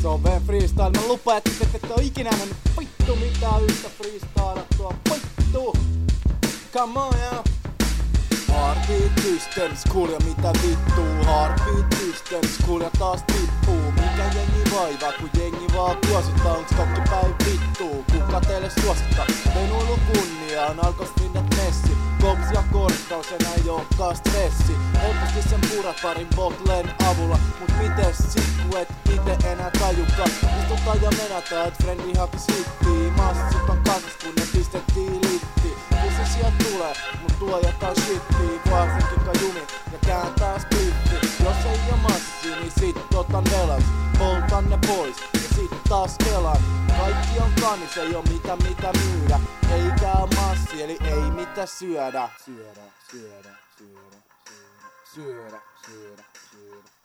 Se on V freestyle. Mä lupaan, että te ette oo ikinä nähnyt vittu mitään yhtä freestylattua. Vittu! Come on, yeah! Heartbeat systems, kuulija mitä vittuu. Heartbeat systems, kuulija taas tippuu. Mikä jengi vaivaa, kun jengi vaan kuosittaa. Onks kaikki päin vittuu? Kuka teille suosittaa? Venuilu kunniaan, alkoi rinnet messi. Kops ja korkkaus, enää ei ookaan stressi. Helposti sen purat parin botlen avulla. Mut mites sit, ku et ite enää tajukaan? Istutaan ja menätään, et frendi hakis hittii. Massit on kasas, kun ne pistettiin litti. Missä sieltä tulee, mut tuo jotain shittii. Kuasenkin jumi ja kääntää splitti. Jos ei oo massi, niin sit otan velas. Poltan ne pois ja sit taas kelan. Kaikki on kannis, ei oo mitä myydä. Eikä oo massi, eli ei mitä syödä. Syödä.